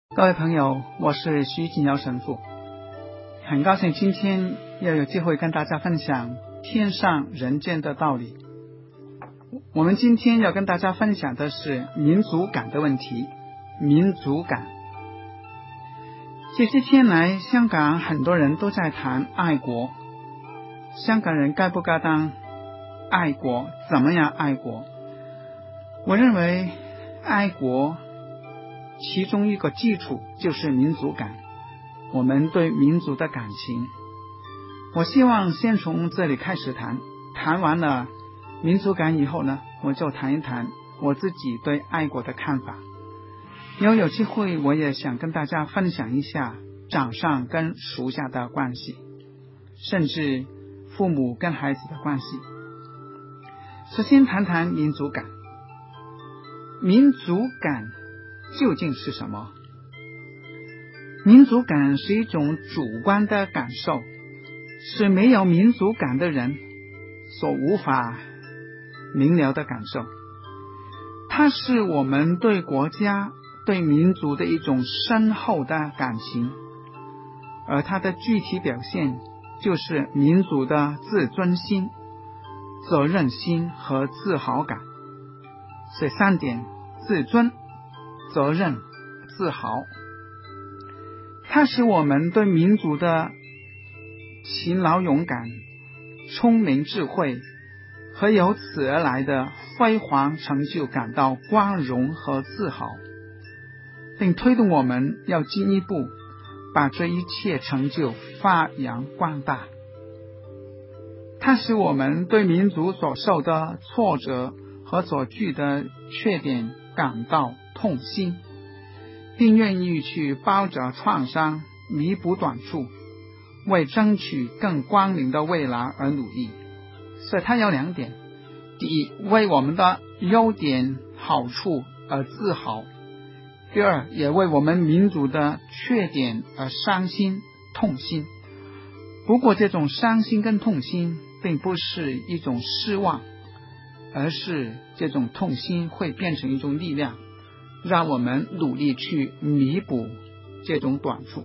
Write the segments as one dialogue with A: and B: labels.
A: 各位朋友，我是徐锦尧神父，很高兴今天又有机会跟大家分享天上人间的道理。我们今天要跟大家分享的是民族感的问题。民族感，这些天来，香港很多人都在谈爱国，香港人该不该当爱国，怎么样爱国？我认为爱国其中一个基础就是民族感，我们对民族的感情。我希望先从这里开始谈完了民族感以后呢，我就谈一谈我自己对爱国的看法。有机会我也想跟大家分享一下长上跟属下的关系，甚至父母跟孩子的关系。首先谈谈民族感。民族感究竟是什么？民族感是一种主观的感受，是没有民族感的人所无法明了的感受。它是我们对国家、对民族的一种深厚的感情，而它的具体表现就是民族的自尊心、责任心和自豪感。这三点：自尊、责任、自豪，它使我们对民族的勤劳勇敢、聪明智慧和由此而来的辉煌成就感到光荣和自豪，并推动我们要进一步把这一切成就发扬光大。它使我们对民族所受的挫折和所具的缺点感到痛心，并愿意去包着创伤，弥补短处，为争取更光明的未来而努力。所以它有两点：第一，为我们的优点好处而自豪；第二，也为我们民族的缺点而伤心痛心。不过这种伤心跟痛心并不是一种失望，而是这种痛心会变成一种力量，让我们努力去弥补这种短处。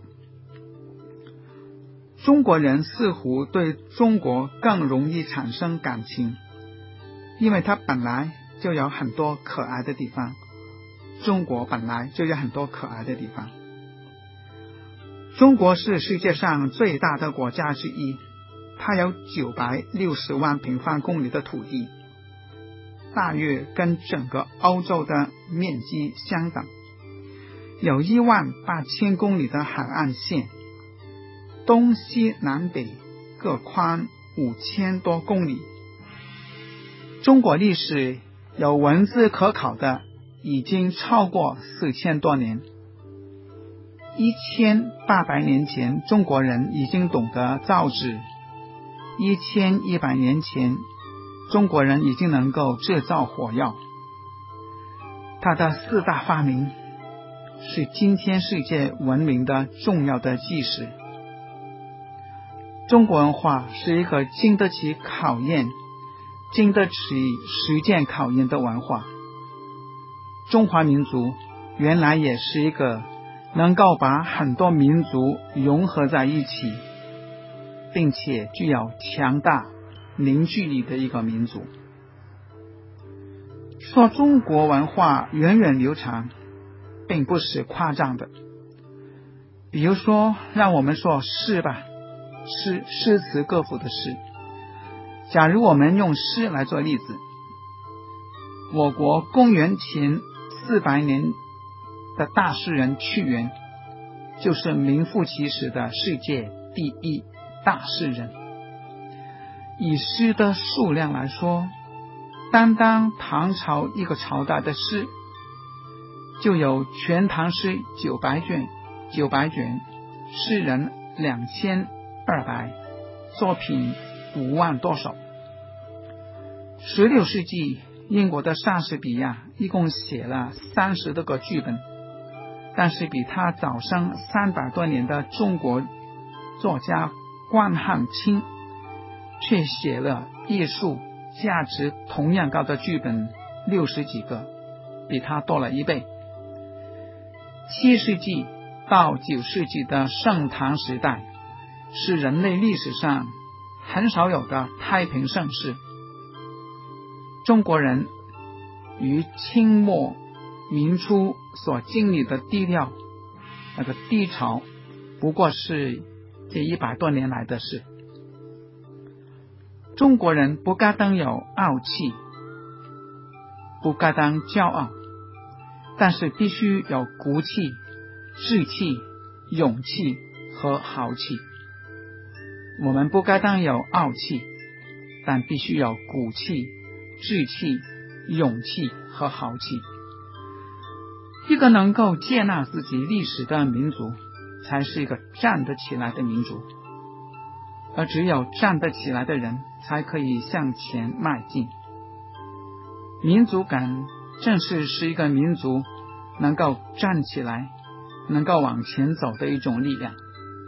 A: 中国人似乎对中国更容易产生感情，因为它本来就有很多可爱的地方。中国本来就有很多可爱的地方。中国是世界上最大的国家之一，它有960万平方公里的土地，大约跟整个欧洲的面积相等，有18000公里的海岸线，东西南北各宽5000多公里。中国历史有文字可考的已经超过4000多年。1800年前，中国人已经懂得造纸；1100年前，中国人已经能够制造火药。他的4大发明是今天世界文明的重要的基石。中国文化是一个经得起考验、经得起实践考验的文化。中华民族原来也是一个能够把很多民族融合在一起，并且具有强大凝聚力的一个民族。说中国文化源远流长并不是夸张的。比如说，让我们说诗吧，诗词歌赋的诗。假如我们用诗来做例子，我国公元前400年的大诗人屈原，就是名副其实的世界第一大诗人。以诗的数量来说，单单唐朝一个朝代的诗就有全唐诗900卷，诗人2200，作品5万多首。16世纪，英国的莎士比亚一共写了30多个剧本，但是比他早生300多年的中国作家关汉卿却写了艺术价值同样高的剧本60几个，比他多了1倍。 7世纪到9世纪的盛唐时代是人类历史上很少有的太平盛世。中国人于清末民初所经历的低调低潮，不过是这100多年来的事。中国人不该当有傲气，不该当骄傲，但是必须有骨气、志气、勇气和豪气。我们不该当有傲气，但必须有骨气、志气、勇气和豪气。一个能够接纳自己历史的民族，才是一个站得起来的民族。而只有站得起来的人，才可以向前迈进。民族感正是使一个民族能够站起来，能够往前走的一种力量。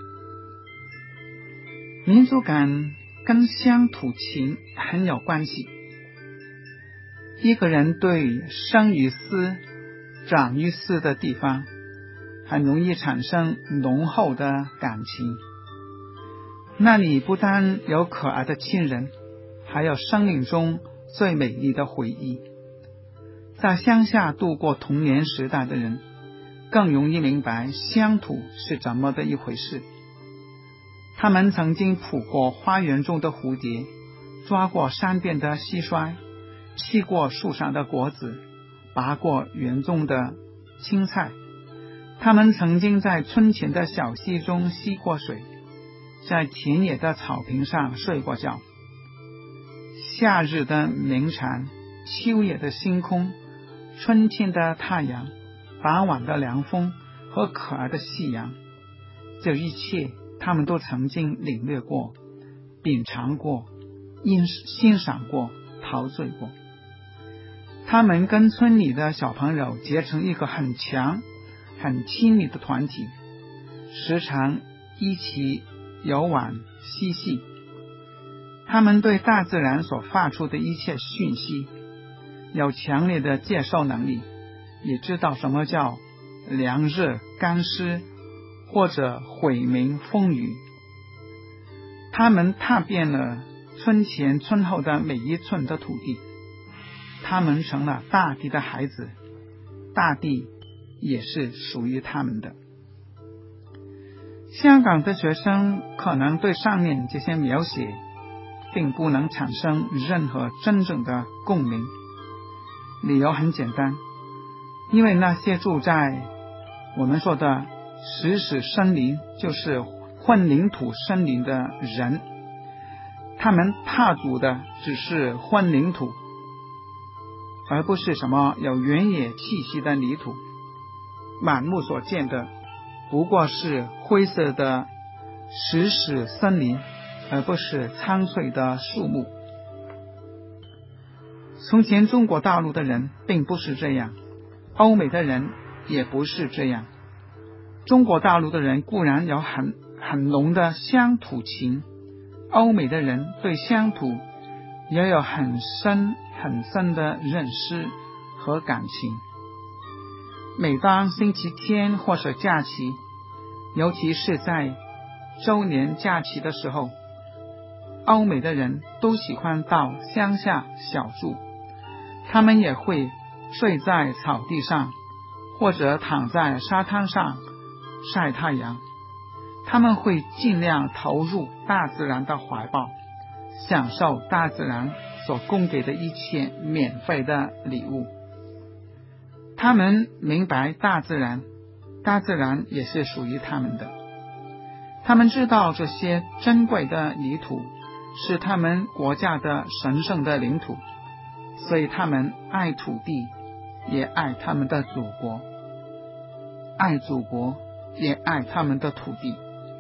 A: 民族感跟乡土情很有关系。一个人对生于斯、长于斯的地方，很容易产生浓厚的感情。那里不但有可爱的亲人，还有生命中最美丽的回忆。在乡下度过童年时代的人，更容易明白乡土是怎么的一回事。他们曾经捕过花园中的蝴蝶，抓过山边的蟋蟀，吃过树上的果子，拔过园中的青菜。他们曾经在村前的小溪中吸过水，在田野的草坪上睡过觉。夏日的鸣蝉，秋夜的星空，春天的太阳，傍晚的凉风和可爱的夕阳，这一切他们都曾经领略过、品尝过、欣赏过、陶醉过。他们跟村里的小朋友结成一个很强、很亲密的团体，时常一起游玩嬉戏。他们对大自然所发出的一切讯息有强烈的接受能力，也知道什么叫凉热干湿或者晦明风雨。他们踏遍了村前村后的每一寸的土地，他们成了大地的孩子，大地也是属于他们的。香港的学生可能对上面这些描写并不能产生任何真正的共鸣，理由很简单，因为那些住在我们说的石屎森林，就是混凝土森林的人，他们踏足的只是混凝土，而不是什么有原野气息的泥土。满目所见的不过是灰色的石屎森林，而不是苍翠的树木。从前中国大陆的人并不是这样，欧美的人也不是这样。中国大陆的人固然有很浓的乡土情，欧美的人对乡土也有很深很深的认识和感情。每当星期天或是假期，尤其是在周年假期的时候，欧美的人都喜欢到乡下小住，他们也会睡在草地上，或者躺在沙滩上晒太阳。他们会尽量投入大自然的怀抱，享受大自然所供给的一切免费的礼物。他们明白大自然也是属于他们的。他们知道这些珍贵的泥土是他们国家的神圣的领土，所以他们爱土地，也爱他们的祖国，爱祖国，也爱他们的土地。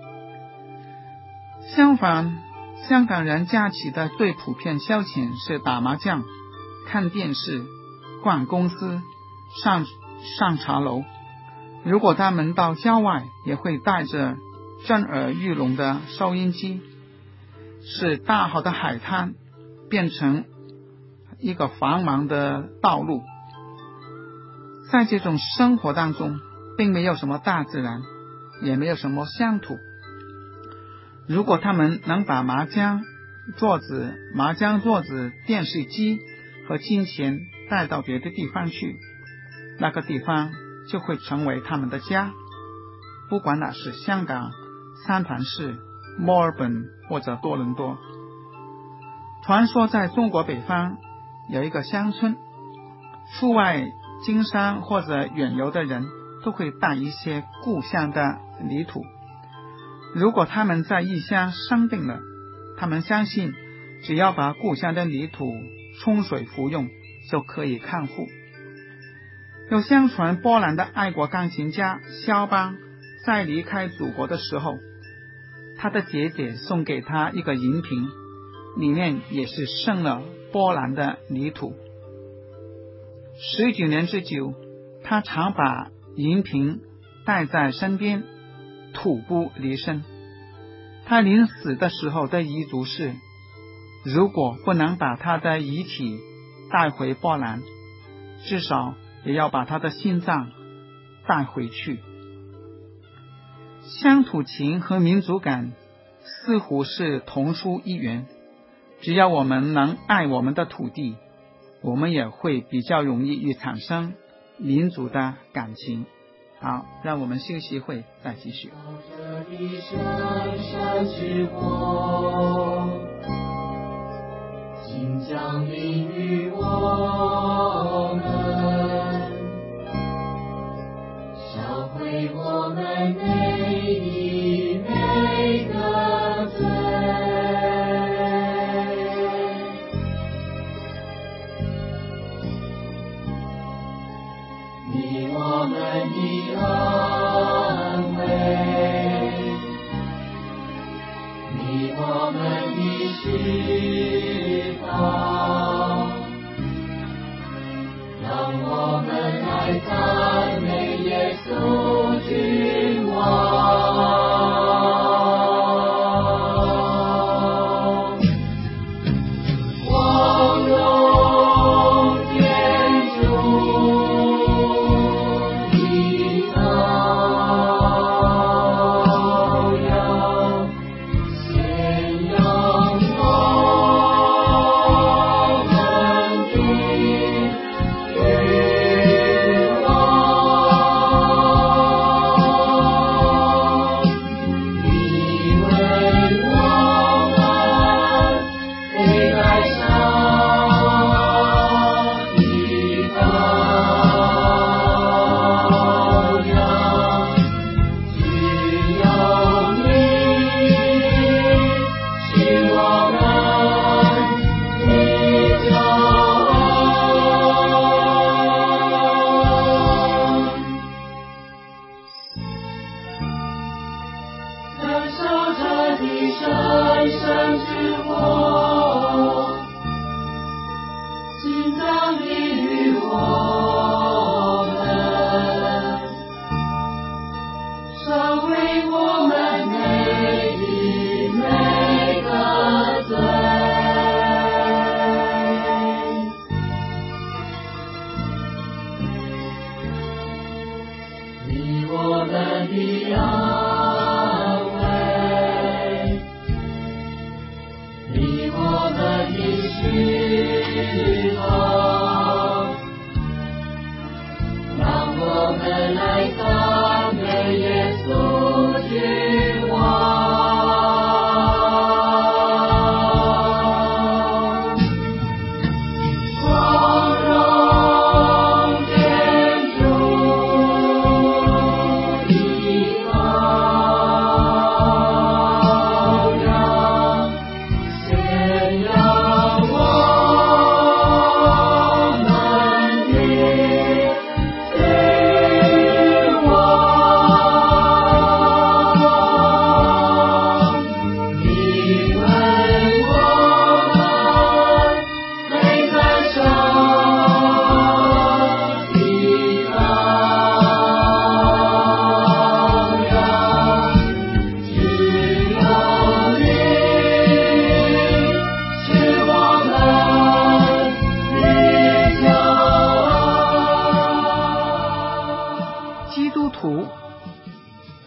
A: 相反，香港人假期的最普遍消遣是打麻将、看电视、逛公司、上茶楼。如果他们到郊外，也会带着震耳欲聋的收音机，使大好的海滩变成一个繁忙的道路。在这种生活当中， 并没有什么大自然，也没有什么乡土。如果他们能把麻将桌子、电视机和金钱带到别的地方去，那个地方就会成为他们的家，不管那是香港、三藩市、墨尔本或者多伦多。传说在中国北方有一个乡村，出外经商或者远游的人都会带一些故乡的泥土。如果他们在异乡生病了，他们相信只要把故乡的泥土冲水服用就可以康复。有相传波兰的爱国钢琴家肖邦在离开祖国的时候，他的姐姐送给他一个银瓶，里面也是盛了波兰的泥土。19年之久，他常把银瓶带在身边，土不离身。他临死的时候的遗嘱是，如果不能把他的遗体带回波兰，至少也要把他的心脏带回去。乡土情和民族感似乎是同出一源，只要我们能爱我们的土地，我们也会比较容易产生民族的感情。好，让我们休息一会再继续。请降临于我们，烧毁我们内里每个罪，你我们的安慰，你我们的释放，让我们来赞美耶稣君王。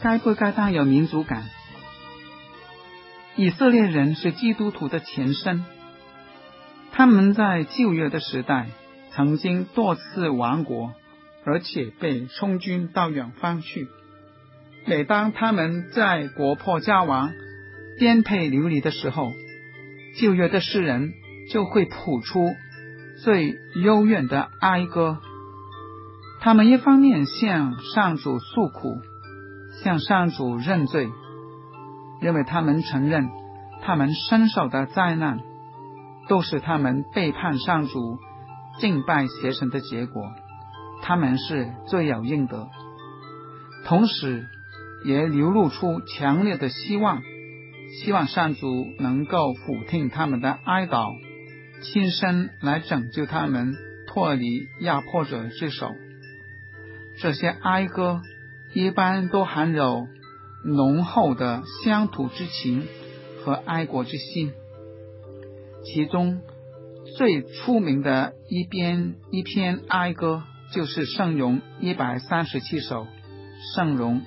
A: 该不该当有民族感？以色列人是基督徒的前身，他们在旧约的时代曾经多次亡国，而且被充军到远方去。每当他们在国破家亡、颠沛流离的时候，旧约的诗人就会谱出最幽怨的哀歌。他们一方面向上主诉苦，向上主认罪，因为他们承认他们身受的灾难都是他们背叛上主、敬拜邪神的结果，他们是罪有应得。同时也流露出强烈的希望上主能够俯听他们的哀悼，亲身来拯救他们脱离压迫者之手。这些哀歌一般都含有浓厚的乡土之情和爱国之心，其中最出名的一篇哀歌就是圣咏137首，圣咏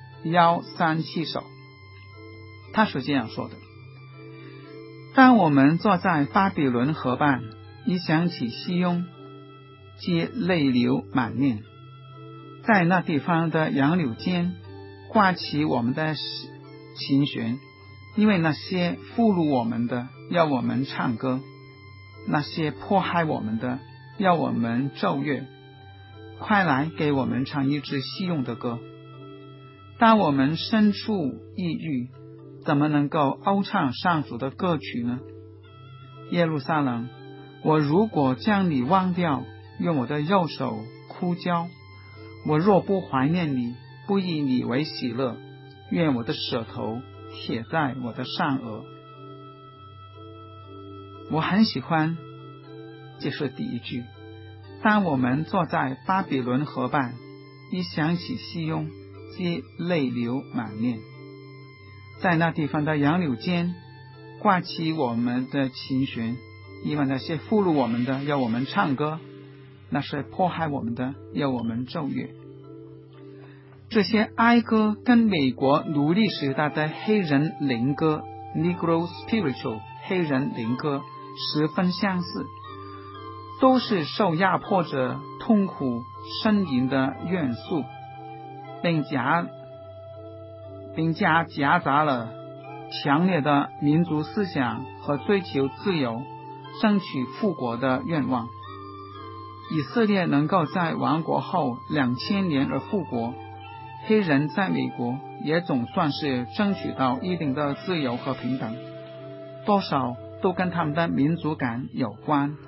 A: 137首。他是这样说的：当我们坐在巴比伦河畔，一想起西雍，皆泪流满面。在那地方的杨柳间挂起我们的琴弦，因为那些俘虏我们的要我们唱歌，那些迫害我们的要我们奏乐。快来给我们唱一支西用的歌。当我们身处异域，怎么能够讴唱上主的歌曲呢？耶路撒冷，我如果将你忘掉，用我的右手哭焦，我若不怀念你，不以你为喜乐，愿我的舌头贴在我的上额。我很喜欢，这是第一句。当我们坐在巴比伦河畔，一想起西雍，皆泪流满面。在那地方的杨柳间挂起我们的琴弦，因为那些俘虏我们的要我们唱歌，那是迫害我们的要我们奏乐。这些哀歌跟美国奴隶时代的黑人灵歌 Negro Spiritual 黑人灵歌十分相似，都是受压迫者痛苦呻吟的怨诉，并夹杂了强烈的民族思想和追求自由、争取复国的愿望。以色列能够在亡国后2000年而复国，黑人在美国也总算是争取到一定的自由和平等，多少都跟他们的民族感有关。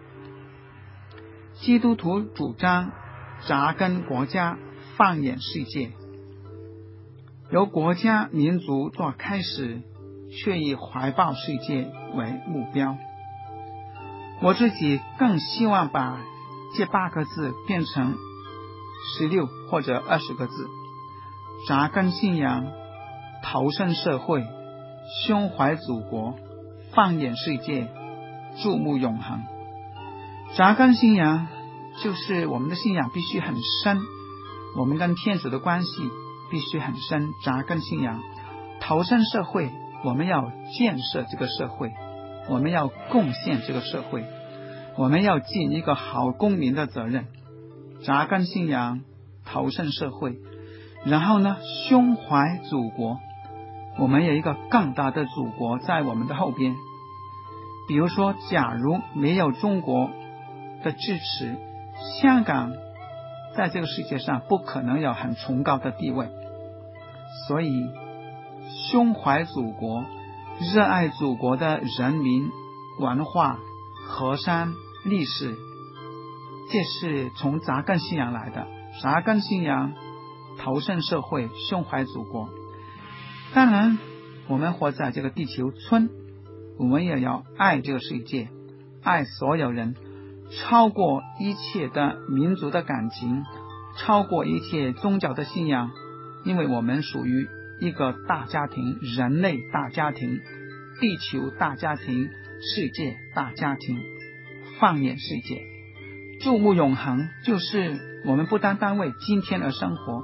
A: 基督徒主张扎根国家，放眼世界，由国家民族做开始，却以怀抱世界为目标。我自己更希望把这8个字变成16或者20个字：扎根信仰，投身社会，胸怀祖国，放眼世界，注目永恒。扎根信仰就是我们的信仰必须很深，我们跟天主的关系必须很深，扎根信仰。投身社会，我们要建设这个社会，我们要贡献这个社会，我们要尽一个好公民的责任。扎根信仰，投身社会，然后呢，胸怀祖国，我们有一个更大的祖国在我们的后边。比如说，假如没有中国的支持，香港在这个世界上不可能有很崇高的地位。所以胸怀祖国，热爱祖国的人民、文化、河山、历史，这是从扎根信仰来的。扎根信仰，投身社会，胸怀祖国。当然我们活在这个地球村，我们也要爱这个世界，爱所有人，超过一切的民族的感情，超过一切宗教的信仰，因为我们属于一个大家庭，人类大家庭，地球大家庭，世界大家庭，放眼世界。注目永恒，就是我们不单单为今天而生活，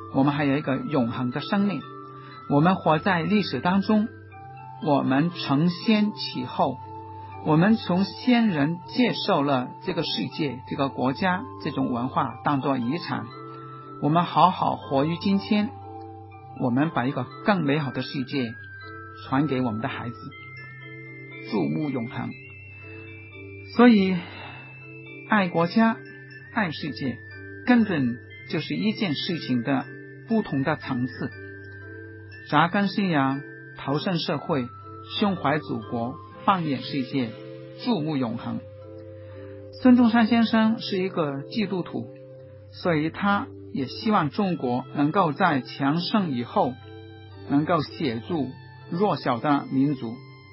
A: 我们还有一个永恒的生命。我们活在历史当中，我们承先启后，我们从先人接受了这个世界、这个国家、这种文化当作遗产，我们好好活于今天，我们把一个更美好的世界传给我们的孩子，注目永恒。所以爱国家、爱世界根本就是一件事情的不同的层次。扎根信仰，投身社会，胸怀祖国，放眼世界，注目永恒。孙中山先生是一个基督徒，所以他也希望中国能够在强盛以后，能够协助弱小的民族，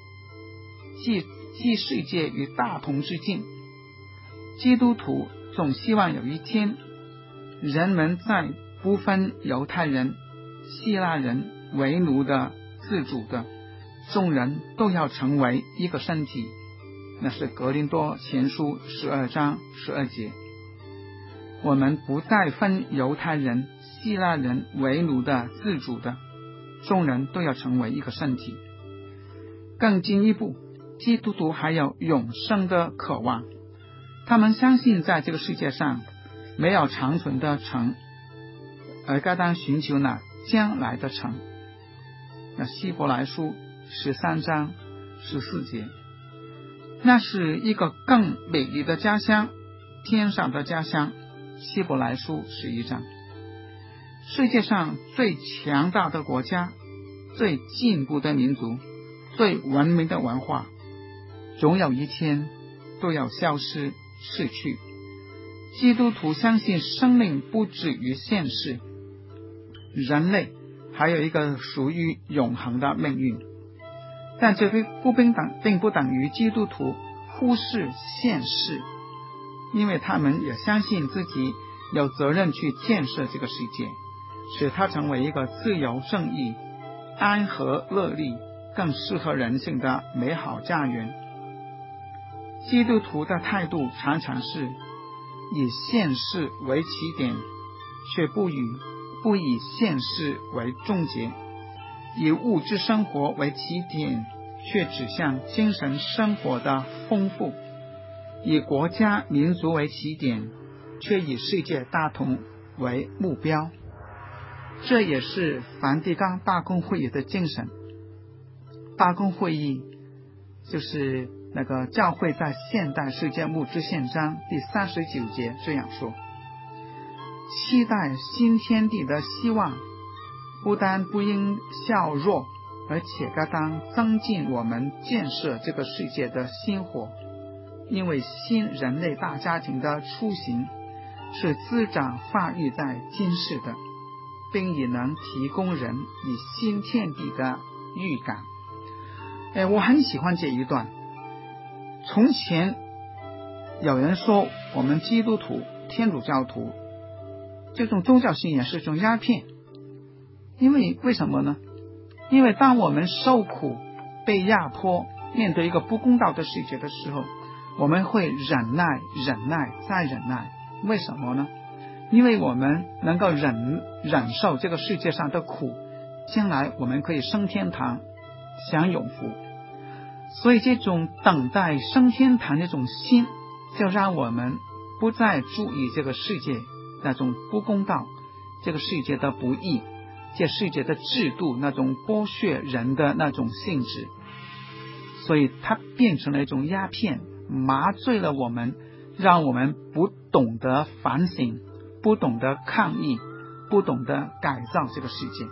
A: 寄世界于大同之境。基督徒总希望有一天，人们在不分犹太人、希腊人、为奴的、自主的，众人都要成为一个身体。那是格林多前书12章12节。我们不再分犹太人、希腊人、为奴的、自主的，众人都要成为一个身体。更进一步，基督徒还有永生的渴望，他们相信在这个世界上没有长存的城，而该当寻求那将来的城。那希伯来书13章14节，那是一个更美丽的家乡，天上的家乡。希伯来书11章，世界上最强大的国家，最进步的民族，最文明的文化，总有一天都要消失逝去。基督徒相信生命不止于现世，人类还有一个属于永恒的命运。但这并不等于基督徒忽视现世，因为他们也相信自己有责任去建设这个世界，使它成为一个自由、正义、安和乐利、更适合人性的美好家园。基督徒的态度常常是以现世为起点，却不以现世为终结；以物质生活为起点，却指向精神生活的丰富；以国家民族为起点，却以世界大同为目标。这也是梵蒂冈大公会议的精神。大公会议就是那个教会在现代世界牧之宪章第39节这样说：期待新天地的希望，不但不应削弱，而且该当增进我们建设这个世界的心火。因为新人类大家庭的雏形是滋长发育在今世的，并也能提供人以新天地的预感。我很喜欢这一段。从前有人说我们基督徒、天主教徒这种宗教信仰是一种鸦片，为什么呢？因为当我们受苦、被压迫、面对一个不公道的世界的时候，我们会忍耐、忍耐再忍耐。为什么呢？因为我们能够忍受这个世界上的苦，将来我们可以升天堂，享永福。所以这种等待升天堂这种心，就让我们不再注意这个世界那种不公道，这个世界的不义，这世界的制度那种剥削人的那种性质。所以它变成了一种鸦片，麻醉了我们，让我们不懂得反省，不懂得抗议，不懂得改造这个世界。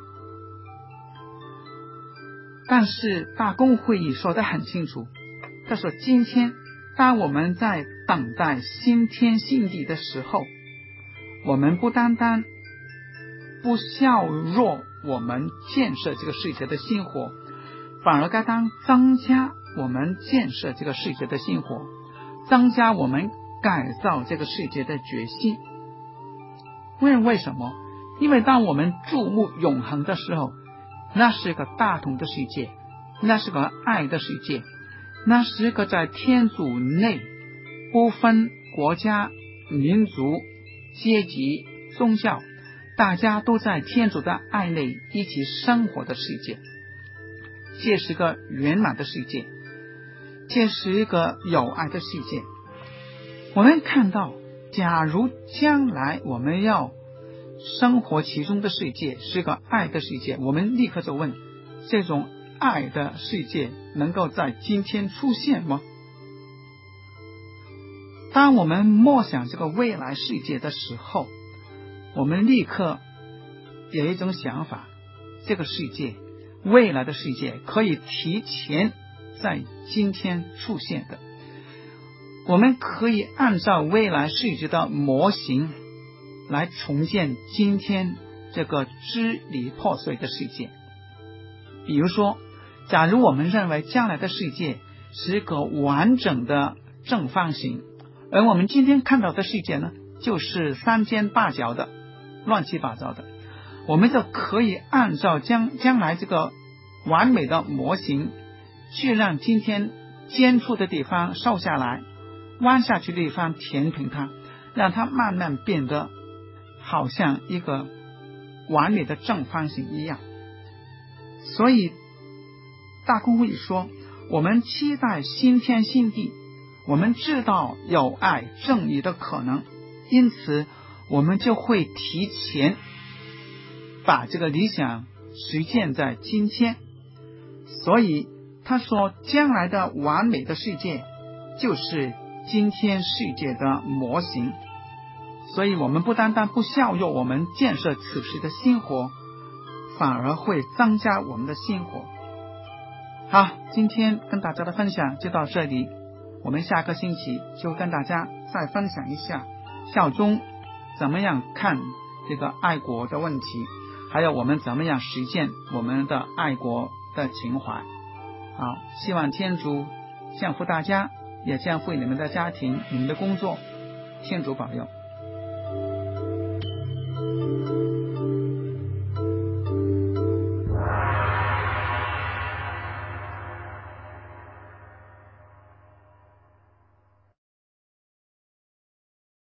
A: 但是大公会议说得很清楚，他说今天当我们在等待新天新地的时候，我们不单单不削弱我们建设这个世界的心火，反而该当增加我们建设这个世界的心火，增加我们改造这个世界的决心。为什么？因为当我们注目永恒的时候，那是个大同的世界，那是个爱的世界，那是个在天主内不分国家、民族、阶级、宗教， 大家都在天主的爱内一起生活的世界。这是个圆满的世界，这是一个有爱的世界。我们看到，假如将来我们要生活其中的世界是个爱的世界，我们立刻就问，这种爱的世界能够在今天出现吗？当我们默想这个未来世界的时候，我们立刻有一种想法，这个世界，未来的世界可以提前在今天出现的。我们可以按照未来世界的模型来重建今天这个支离破碎的世界。比如说，假如我们认为将来的世界是一个完整的正方形，而我们今天看到的世界呢，就是三尖八角的乱七八糟的，我们就可以按照将来这个完美的模型，去让今天尖处的地方瘦下来，弯下去的地方填平它，让它慢慢变得好像一个完美的正方形一样。所以大公会说，我们期待新天新地，我们知道有爱正义的可能，因此我们就会提前把这个理想实践在今天。所以他说，将来的完美的世界就是今天世界的模型。所以我们不单单不削弱我们建设此时的新活，反而会增加我们的新活。好，今天跟大家的分享就到这里，我们下个星期就跟大家再分享一下教宗怎么样看这个爱国的问题，还有我们怎么样实践我们的爱国的情怀。好，希望天主降福大家，也降福你们的家庭，你们的工作，天主保佑。